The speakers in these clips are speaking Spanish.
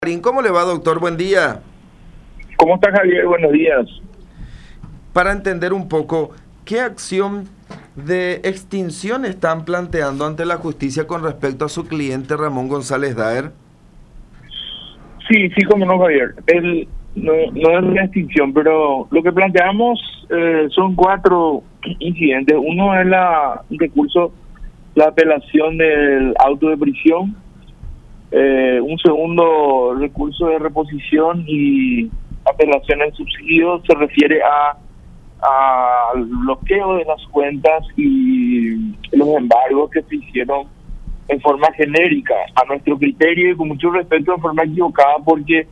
¿Cómo le va, doctor? Buen día. ¿Cómo está, Javier? Buenos días. Para entender un poco, ¿qué acción de extinción están planteando ante la justicia con respecto a su cliente Ramón González Daer? Sí, cómo no, Javier. No es una extinción, pero lo que planteamos son 4 incidentes. Uno es un recurso, la apelación del auto de prisión. Un segundo recurso de reposición y apelación al subsidio se refiere al bloqueo de las cuentas y los embargos que se hicieron en forma genérica, a nuestro criterio y con mucho respeto, en forma equivocada, porque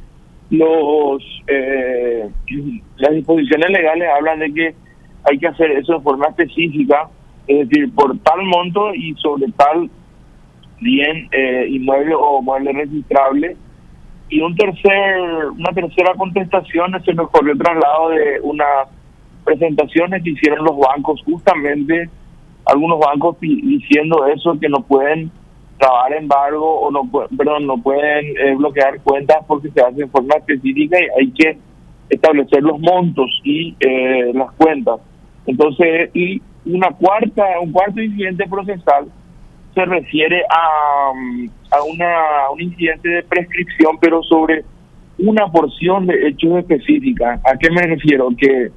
las disposiciones legales hablan de que hay que hacer eso de forma específica, es decir, por tal monto y sobre tal bien inmueble o mueble registrable. Y una tercera contestación es el corrió traslado de unas presentaciones que hicieron los bancos, justamente algunos bancos diciendo eso, que no pueden trabar embargo o no pueden bloquear cuentas porque se hace en forma específica y hay que establecer los montos y las cuentas. Entonces, y un cuarto incidente procesal se refiere a un incidente de prescripción, pero sobre una porción de hechos específicas. ¿A qué me refiero?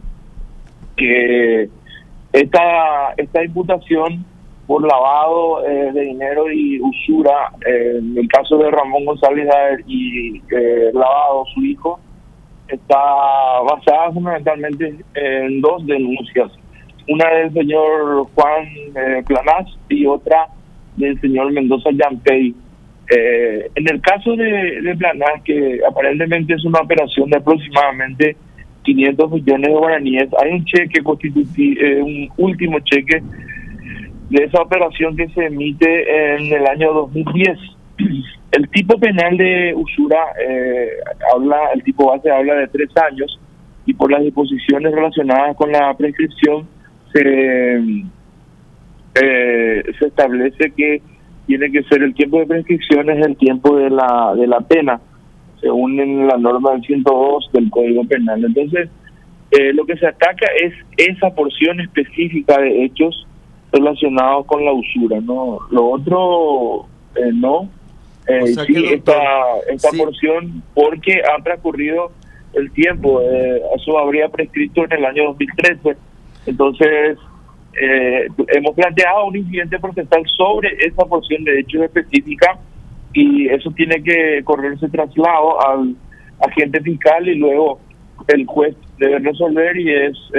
Que esta imputación por lavado de dinero y usura, en el caso de Ramón González Daer y lavado su hijo, está basada fundamentalmente en 2 denuncias. Una del señor Juan Planás y otra del señor Mendoza Yampey. En el caso de Planás, que aparentemente es una operación de aproximadamente 500 millones de guaraníes, hay un cheque un último cheque de esa operación que se emite en el año 2010. El tipo penal de usura el tipo base habla de 3 años, y por las disposiciones relacionadas con la prescripción se establece que tiene que ser el tiempo de prescripción es el tiempo de la pena, según en la norma del 102 del Código Penal. Entonces, lo que se ataca es esa porción específica de hechos relacionados con la usura, ¿no? Lo otro, no. O sea sí, que, doctor, esta sí, porción, porque ha transcurrido el tiempo, eso habría prescrito en el año 2013. Entonces, hemos planteado un incidente procesal sobre esa porción de hechos específica, y eso tiene que correrse traslado al agente fiscal y luego el juez debe resolver, y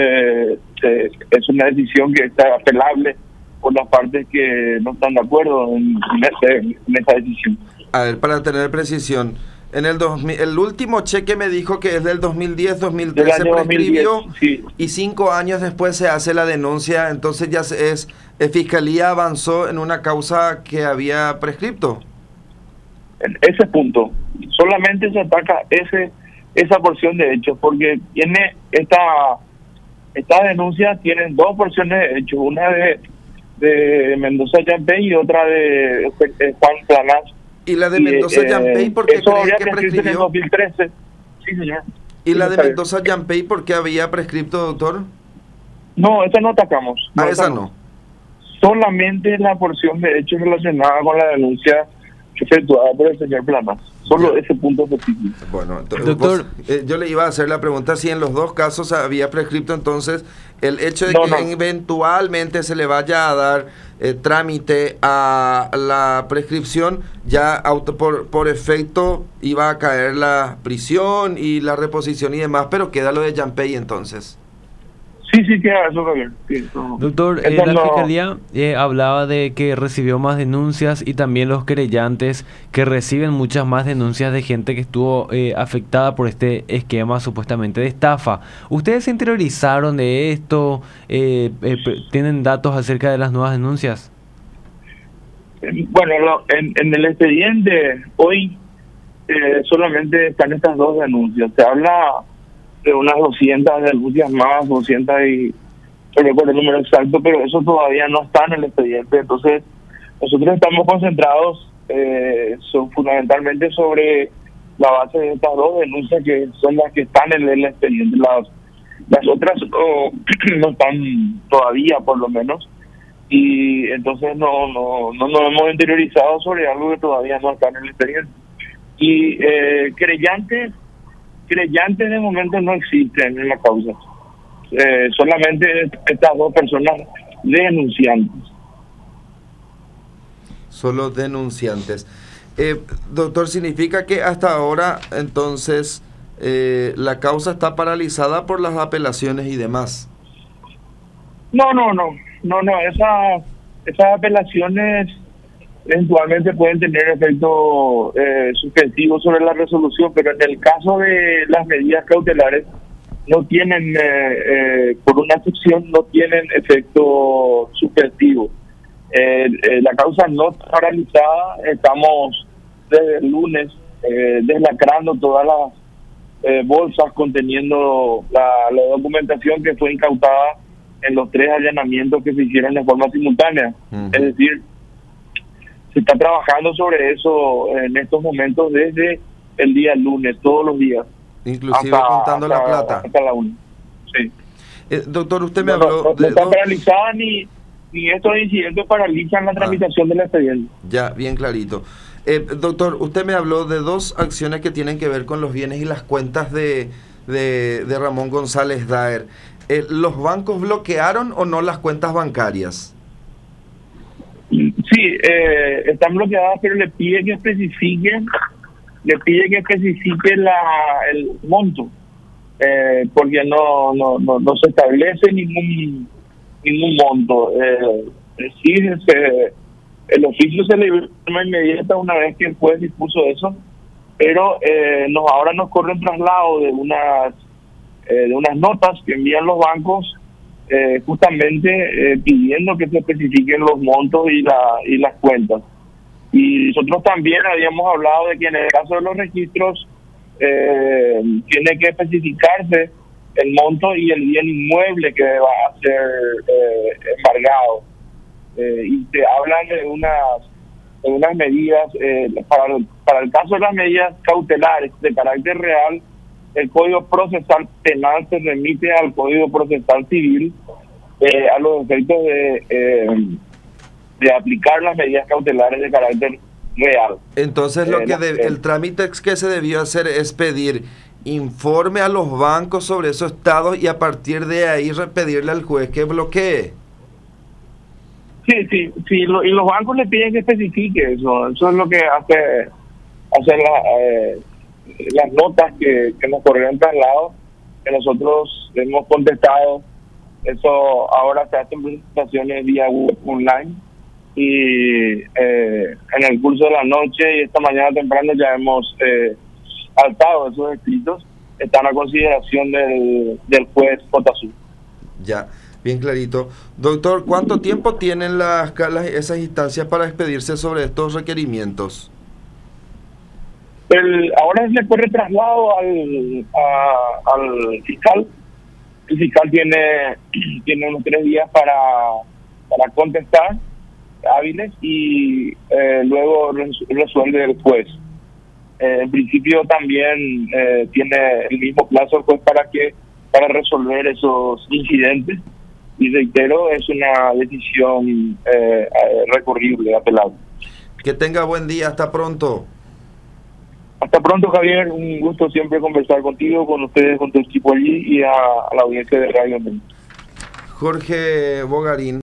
es una decisión que está apelable por las partes que no están de acuerdo en esa decisión. A ver, para tener precisión, en el último cheque me dijo que es del 2010, 2013 prescribió, 2010, sí. Y 5 años después se hace la denuncia, entonces ya Fiscalía avanzó en una causa que había prescripto. En ese punto, solamente se ataca esa porción de hechos, porque tiene esta denuncia tienen 2 porciones de hechos, una de Mendoza Yampey y otra de Juan Planás. ¿Y la de Mendoza Yampey por qué cree que prescribió? En el 2013. Sí, señor. ¿Y la de Mendoza Yampey por qué había prescripto, doctor? No, esa no atacamos. No, esa no. Solamente la porción de hechos relacionada con la denuncia efectuada por el señor Planás. Solo ese punto específico. Bueno, entonces, doctor, yo le iba a hacer la pregunta si en los 2 casos había prescripto, entonces el hecho de que eventualmente se le vaya a dar trámite a la prescripción, ya por efecto iba a caer la prisión y la reposición y demás, pero queda lo de Yampey entonces. Sí, queda eso, Javier. Sí, no. Doctor, la Fiscalía hablaba de que recibió más denuncias, y también los querellantes que reciben muchas más denuncias de gente que estuvo afectada por este esquema supuestamente de estafa. ¿Ustedes se interiorizaron de esto? ¿Tienen datos acerca de las nuevas denuncias? Bueno, en el expediente hoy solamente están estas 2 denuncias. Se habla de unas 200 denuncias más, 200 y no recuerdo el número exacto, pero eso todavía no está en el expediente. Entonces, nosotros estamos concentrados fundamentalmente sobre la base de estas dos denuncias, que son las que están en el expediente. Las otras no están todavía, por lo menos, y entonces no nos hemos interiorizado sobre algo que todavía no está en el expediente. Y creyentes de momento no existen en la causa, solamente estas dos personas denunciantes. Solo denunciantes. Doctor, ¿significa que hasta ahora entonces la causa está paralizada por las apelaciones y demás? No, esas apelaciones eventualmente pueden tener efecto suspensivo sobre la resolución, pero en el caso de las medidas cautelares no tienen, por una excepción, no tienen efecto suspensivo. La causa no está paralizada, estamos desde el lunes deslacrando todas las bolsas conteniendo la documentación que fue incautada en los 3 allanamientos que se hicieron de forma simultánea. Es decir, se está trabajando sobre eso en estos momentos desde el día lunes, todos los días. Inclusive contando la plata. Hasta la 1. Sí. Doctor, usted me habló no está paralizada ni estos incidentes paralizan la tramitación del expediente. Ya, bien clarito. Doctor, usted me habló de 2 acciones que tienen que ver con los bienes y las cuentas de Ramón González Daer. ¿Los bancos bloquearon o no las cuentas bancarias? Sí, están bloqueadas, pero le pide que especifique el monto, porque no se establece ningún monto. Sí, el oficio se le dio una inmediata una vez que el juez dispuso eso, pero ahora nos corre un traslado de unas notas que envían los bancos, justamente pidiendo que se especifiquen los montos y las cuentas. Y nosotros también habíamos hablado de que en el caso de los registros tiene que especificarse el monto y el bien inmueble que va a ser embargado. Y te hablan de unas medidas, para el caso de las medidas cautelares de carácter real, el Código Procesal Penal se remite al Código Procesal Civil a los efectos de aplicar las medidas cautelares de carácter real. Entonces el trámite que se debió hacer es pedir informe a los bancos sobre esos estados y a partir de ahí pedirle al juez que bloquee. Sí, y los bancos le piden que especifique eso es lo que hace las notas que nos corrieron traslado, que nosotros hemos contestado. Eso ahora se hacen presentaciones vía web online y en el curso de la noche y esta mañana temprano ya hemos altado esos escritos, están a consideración del juez Potasú. Ya, bien clarito. Doctor, ¿cuánto tiempo tienen esas instancias para expedirse sobre estos requerimientos? Ahora le corre traslado al fiscal. El fiscal tiene unos 3 días para contestar, hábiles, y luego resuelve el juez. En principio también tiene el mismo plazo el juez para resolver esos incidentes, y reitero, es una decisión recurrible, apelable. Que tenga buen día, hasta pronto. Hasta pronto, Javier, un gusto siempre conversar contigo, con ustedes, con tu equipo allí y a la audiencia de Radio Amén. Jorge Bogarín.